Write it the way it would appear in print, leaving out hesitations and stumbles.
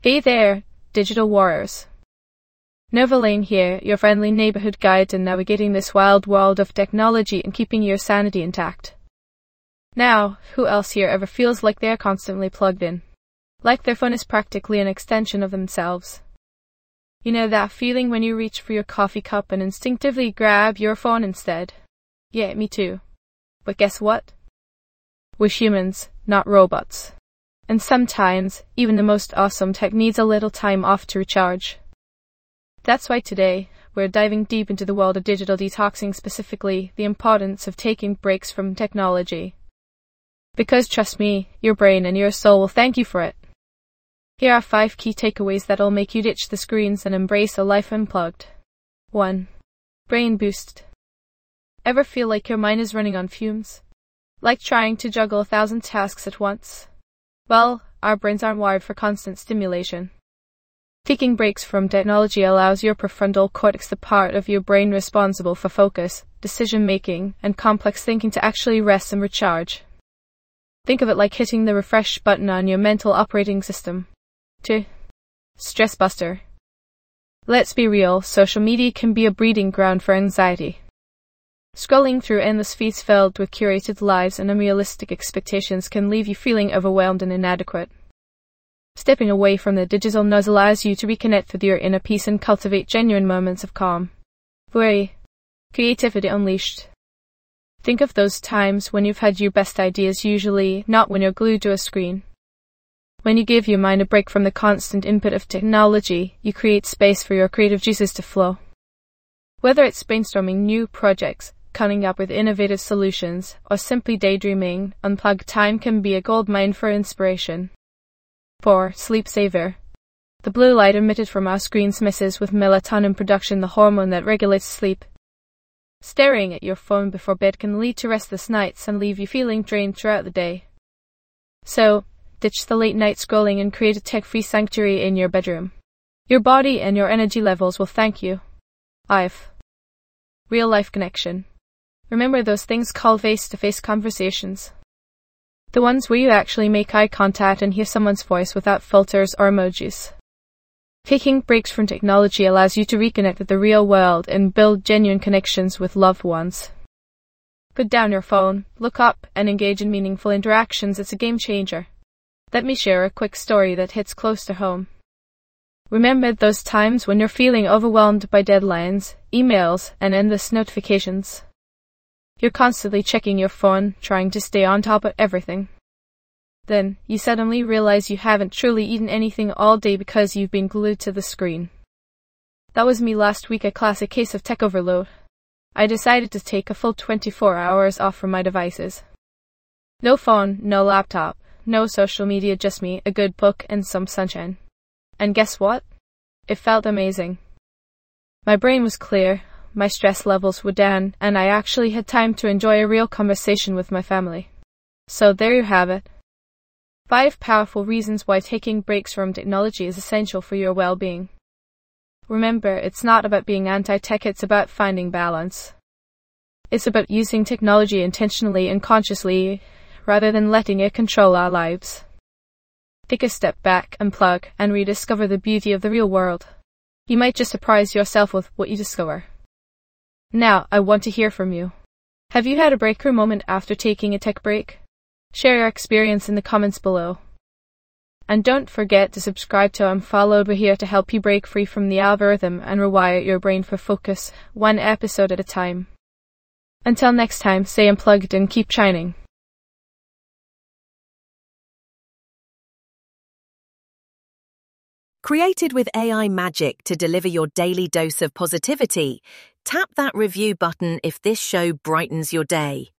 Hey there, digital warriors. Nova Lane here, your friendly neighborhood guide in navigating this wild world of technology and keeping your sanity intact. Now, who else here ever feels like they're constantly plugged in? Like their phone is practically an extension of themselves. You know that feeling when you reach for your coffee cup and instinctively grab your phone instead? Yeah, me too. But guess what? We're humans, not robots. And sometimes, even the most awesome tech needs a little time off to recharge. That's why today, we're diving deep into the world of digital detoxing, specifically the importance of taking breaks from technology. Because trust me, your brain and your soul will thank you for it. Here are 5 key takeaways that'll make you ditch the screens and embrace a life unplugged. 1. Brain boost. Ever feel like your mind is running on fumes? Like trying to juggle 1,000 tasks at once? Well, our brains aren't wired for constant stimulation. Taking breaks from technology allows your prefrontal cortex, the part of your brain responsible for focus, decision-making, and complex thinking, to actually rest and recharge. Think of it like hitting the refresh button on your mental operating system. 2. Stress buster. Let's be real, social media can be a breeding ground for anxiety. Scrolling through endless feeds filled with curated lives and unrealistic expectations can leave you feeling overwhelmed and inadequate. Stepping away from the digital noise allows you to reconnect with your inner peace and cultivate genuine moments of calm. 3. Creativity unleashed. Think of those times when you've had your best ideas, usually not when you're glued to a screen. When you give your mind a break from the constant input of technology, you create space for your creative juices to flow. Whether it's brainstorming new projects, coming up with innovative solutions, or simply daydreaming, unplugged time can be a goldmine for inspiration. 4. Sleep saver. The blue light emitted from our screens messes with melatonin production, the hormone that regulates sleep. Staring at your phone before bed can lead to restless nights and leave you feeling drained throughout the day. So, ditch the late night scrolling and create a tech-free sanctuary in your bedroom. Your body and your energy levels will thank you. 5. Real-life connection. Remember those things called face-to-face conversations? The ones where you actually make eye contact and hear someone's voice without filters or emojis. Taking breaks from technology allows you to reconnect with the real world and build genuine connections with loved ones. Put down your phone, look up, and engage in meaningful interactions. It's a game changer. Let me share a quick story that hits close to home. Remember those times when you're feeling overwhelmed by deadlines, emails, and endless notifications? You're constantly checking your phone, trying to stay on top of everything. Then, you suddenly realize you haven't truly eaten anything all day because you've been glued to the screen. That was me last week, a classic case of tech overload. I decided to take a full 24 hours off from my devices. No phone, no laptop, no social media, just me, a good book, and some sunshine. And guess what? It felt amazing. My brain was clear, my stress levels were down, and I actually had time to enjoy a real conversation with my family. So there you have it. 5 powerful reasons why taking breaks from technology is essential for your well-being. Remember, it's not about being anti-tech, it's about finding balance. It's about using technology intentionally and consciously, rather than letting it control our lives. Take a step back, unplug, and rediscover the beauty of the real world. You might just surprise yourself with what you discover. Now, I want to hear from you. Have you had a breakthrough moment after taking a tech break? Share your experience in the comments below. And don't forget to subscribe to Unfollowed. We're here to help you break free from the algorithm and rewire your brain for focus, one episode at a time. Until next time, stay unplugged and keep shining. Created with AI magic to deliver your daily dose of positivity, tap that review button if this show brightens your day.